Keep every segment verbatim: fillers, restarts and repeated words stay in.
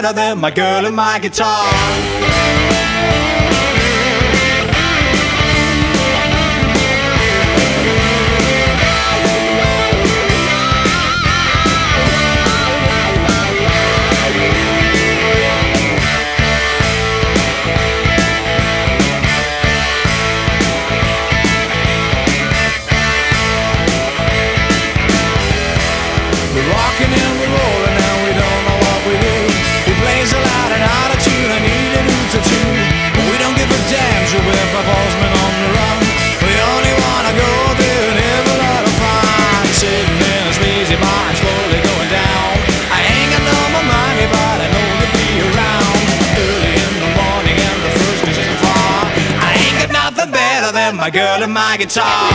better than my girl and my guitar. We're rocking and we're rolling and we don't know what we do. He plays a loud and out of tune, I need an oot or two. We don't give a damn, sure if a horseman on the run. We only wanna go there and have a lot of fun. Sitting in a sleazy bar and slowly going down. I ain't got no more money, but I know to be around. Early in the morning and the first news isn't far. I ain't got nothing better than my girl and my guitar.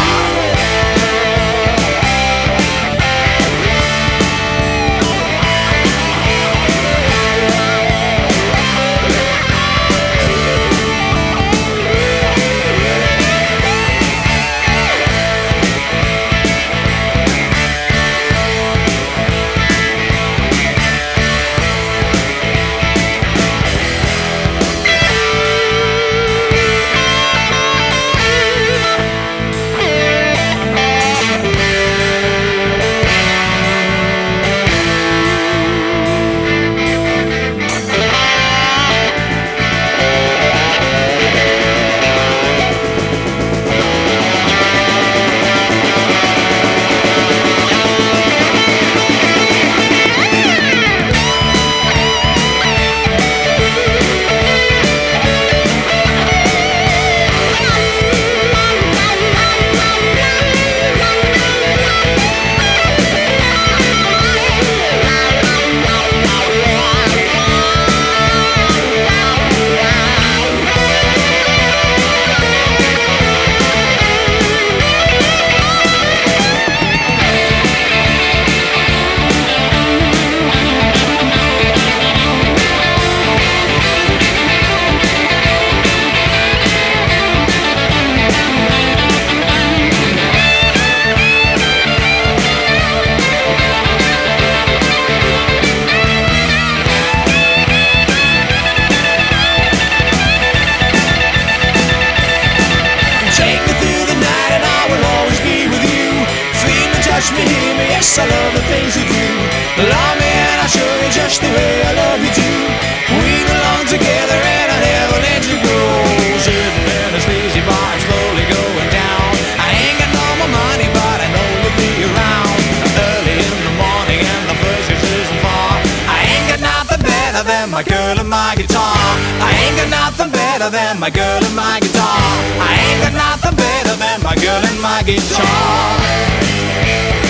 Touch me, hear me, yes, I love the things you do. Love me and I'll show you just the way I love you too. We belong together and I'll never let you go. Sitting in a sleazy bar, slowly going down. I ain't got no more money, but I know you'll be around. Early in the morning and the first kiss isn't far. I ain't got nothing better than my girl and my guitar. I ain't got nothing better than my girl and my guitar. I ain't got nothing better than my girl and my guitar.